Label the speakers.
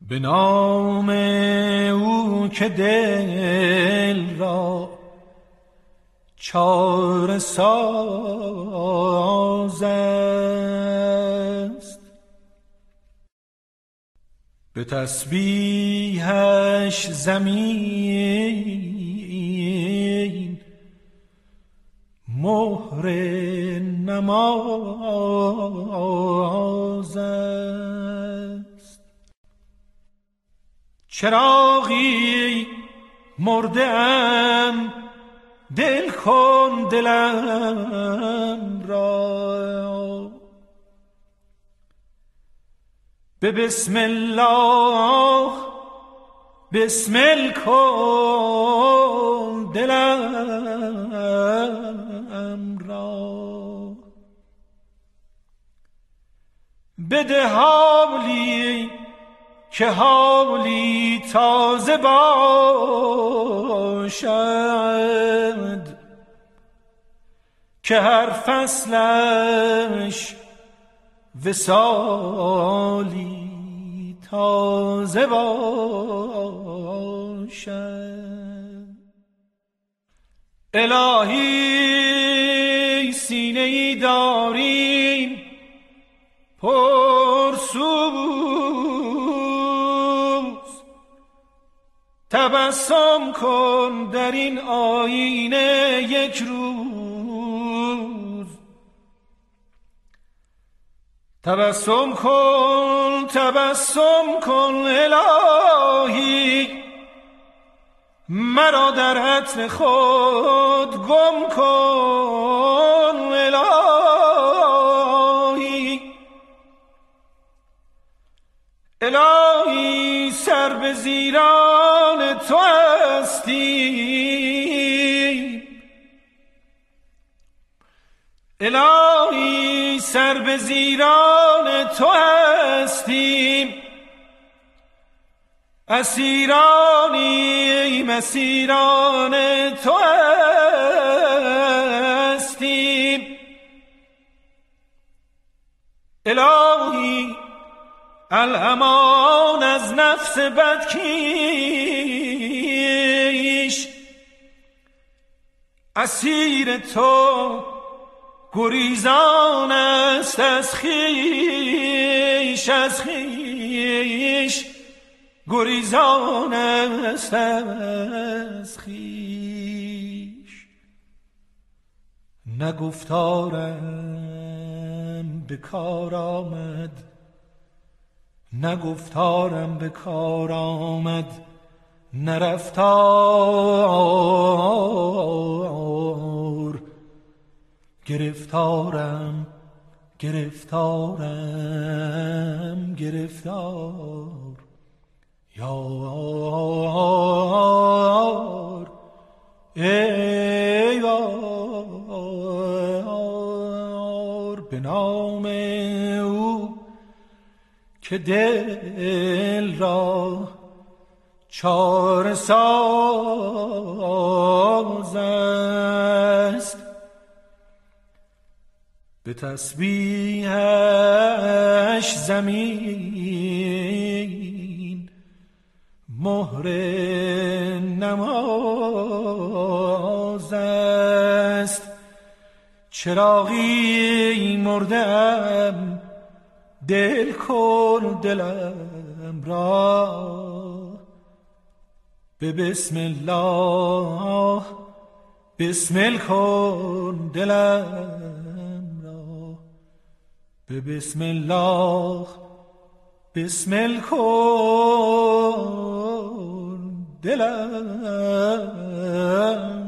Speaker 1: به نام او که دل را چاره ساز است، به تسبیحش زمین مهر نماز است. چراغی مرده ام دل کن دلم را، به بسم الله بسمل کن دلم را. بده حالی که حالی تازه باشد، که هر فصلش وصالی تازه باشد. الهی سینه‌ای داریم پرسوز، تبسم کن در این آینه یک روز. تبسم کن الهی، مرا در عطر خود گم کن الهی. الهی سر به زیران تو هستیم، الهی سر به زیران تو هستیم. اسیرانیم اسیران تو هستیم. الهی الامان از نفس بدکیش، اسیر تو گریزان است از خویش، از خویش گریزان است از خویش. نه گفتارم به کار آمد، نه گفتارم به کار آمد، نه رفتار. گرفتارم گرفتارم گرفتار یار ای یار. به نام او که دل را چاره ساز است، به تسبیحش زمین مهر نماز است. چراغی مردم دل کن دلم را، به بسم الله بسمل کن دلم را، به بسم الله بسمل کن دلم